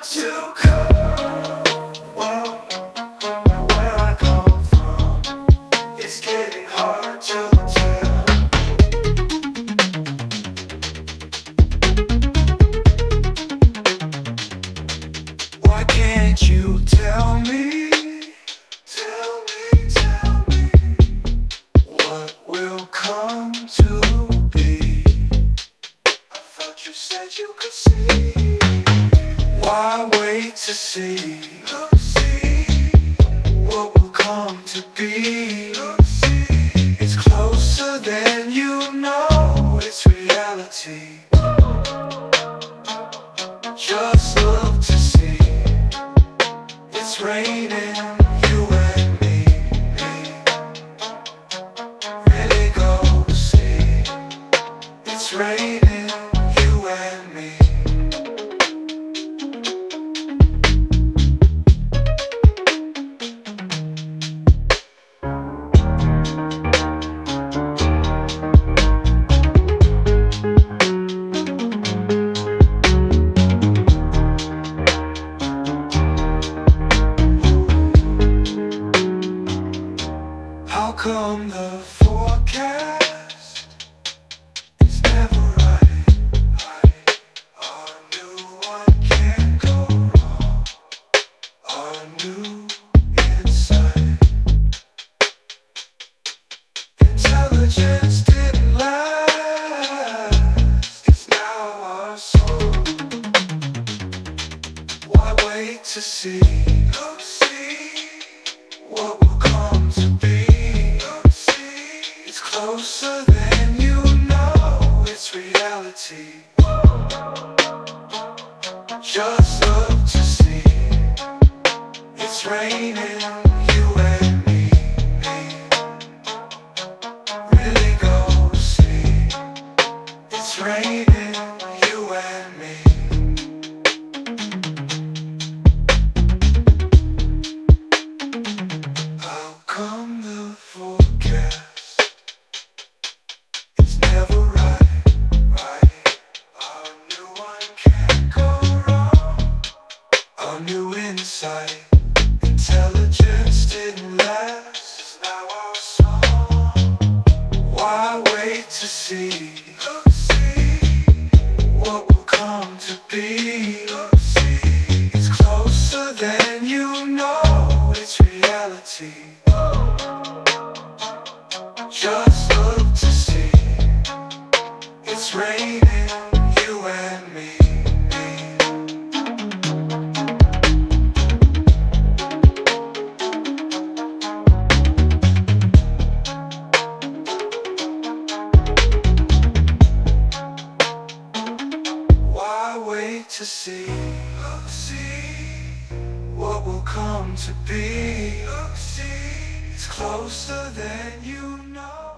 to come. Well, where I come from, it's getting hard to tell. Why can't you tell me? Tell me what will come to be. I thought you said you could see. Why wait to see? Look, see what will come to be. Look, see it's closer than you know. It's reality. Just look to see. It's raining, you and me. Really go see. It's raining, you and me. How come the forecast is never right? Our new one can't go wrong. Our new insight. Intelligence didn't last. It's now our song. Why wait to see? Look, see what will come to be. It's closer than you know, it's reality. Just look to see. It's raining, you and me. Really go see. It's raining, you and me. How come the forecast is never right? Our new one can't go wrong. Our new insight. Intelligence didn't last. It's now our song. Why wait to see? Look, see what will come to be. Look, see it's closer than you know. It's reality. Just look to see. It's raining, you and me. Why wait to see? Look, see what will come to be. Look, see it's closer than you know.